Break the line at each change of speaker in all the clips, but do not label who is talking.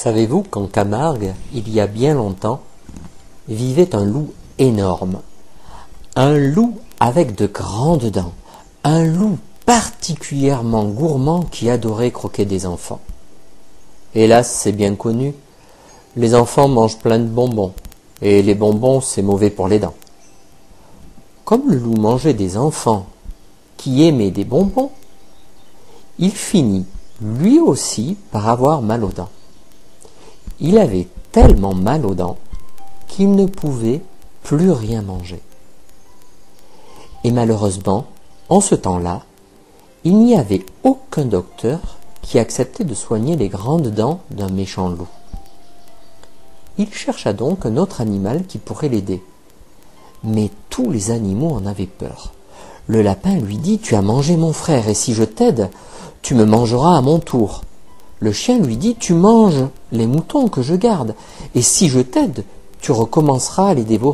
Savez-vous qu'en Camargue, il y a bien longtemps, vivait un loup énorme. Un loup avec de grandes dents. Un loup particulièrement gourmand qui adorait croquer des enfants. Hélas, c'est bien connu, les enfants mangent plein de bonbons, et les bonbons, c'est mauvais pour les dents. Comme le loup mangeait des enfants qui aimaient des bonbons, il finit, lui aussi, par avoir mal aux dents. Il avait tellement mal aux dents qu'il ne pouvait plus rien manger. Et malheureusement, en ce temps-là, il n'y avait aucun docteur qui acceptait de soigner les grandes dents d'un méchant loup. Il chercha donc un autre animal qui pourrait l'aider. Mais tous les animaux en avaient peur. Le lapin lui dit « Tu as mangé mon frère, et si je t'aide, tu me mangeras à mon tour. » Le chien lui dit « Tu manges les moutons que je garde, et si je t'aide, tu recommenceras à les dévorer. »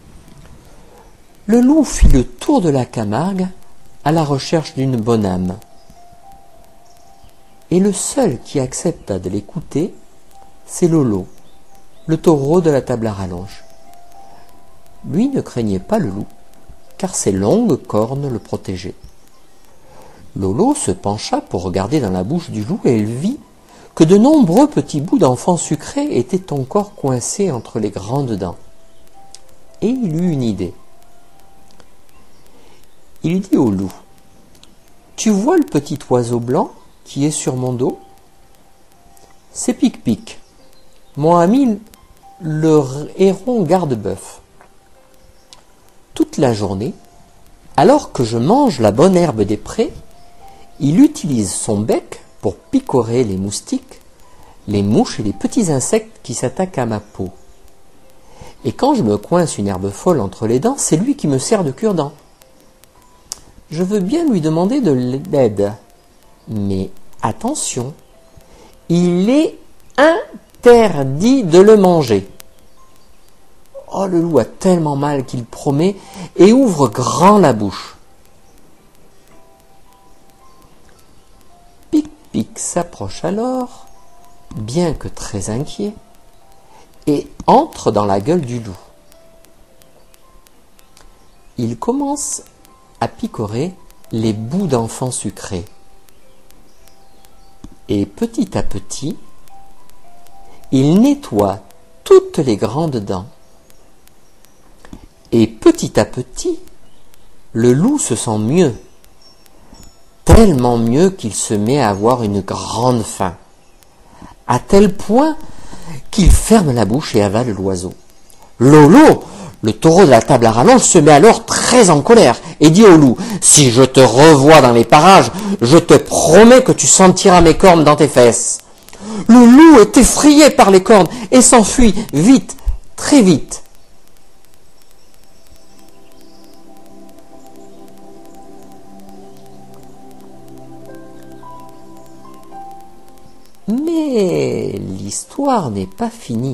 Le loup fit le tour de la Camargue à la recherche d'une bonne âme. Et le seul qui accepta de l'écouter, c'est Lolo, le taureau de la table à rallonge. Lui ne craignait pas le loup, car ses longues cornes le protégeaient. Lolo se pencha pour regarder dans la bouche du loup et il vit que de nombreux petits bouts d'enfants sucrés étaient encore coincés entre les grandes dents. Et il eut une idée. Il dit au loup « Tu vois le petit oiseau blanc qui est sur mon dos ? C'est Pic-Pic, mon ami le héron garde-bœuf. Toute la journée, alors que je mange la bonne herbe des prés, il utilise son bec pour picorer les moustiques, les mouches et les petits insectes qui s'attaquent à ma peau. Et quand je me coince une herbe folle entre les dents, c'est lui qui me sert de cure-dent. Je veux bien lui demander de l'aide, mais attention, il est interdit de le manger. » Oh, le loup a tellement mal qu'il promet et ouvre grand la bouche. Pic-Pic s'approche alors, bien que très inquiet, et entre dans la gueule du loup. Il commence à picorer les bouts d'enfants sucrés. Et petit à petit, il nettoie toutes les grandes dents. Et petit à petit, le loup se sent mieux, tellement mieux qu'il se met à avoir une grande faim, à tel point qu'il ferme la bouche et avale l'oiseau. Lolo, le taureau de la table à rallonge, se met alors très en colère et dit au loup « Si je te revois dans les parages, je te promets que tu sentiras mes cornes dans tes fesses. » Le loup est effrayé par les cornes et s'enfuit vite, très vite. Mais l'histoire n'est pas finie,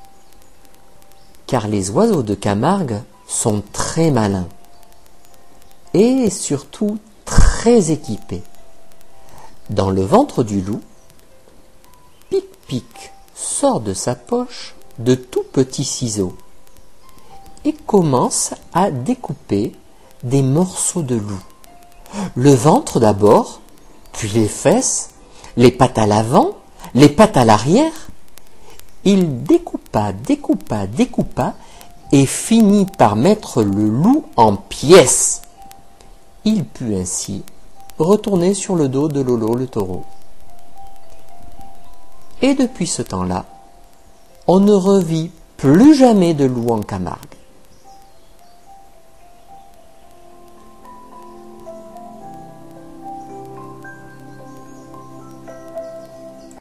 car les oiseaux de Camargue sont très malins et surtout très équipés. Dans le ventre du loup, Pic-Pic sort de sa poche de tout petits ciseaux et commence à découper des morceaux de loup. Le ventre d'abord, puis les fesses, les pattes à l'avant, les pattes à l'arrière. Il découpa et finit par mettre le loup en pièces. Il put ainsi retourner sur le dos de Lolo le taureau. Et depuis ce temps-là, on ne revit plus jamais de loup en Camargue.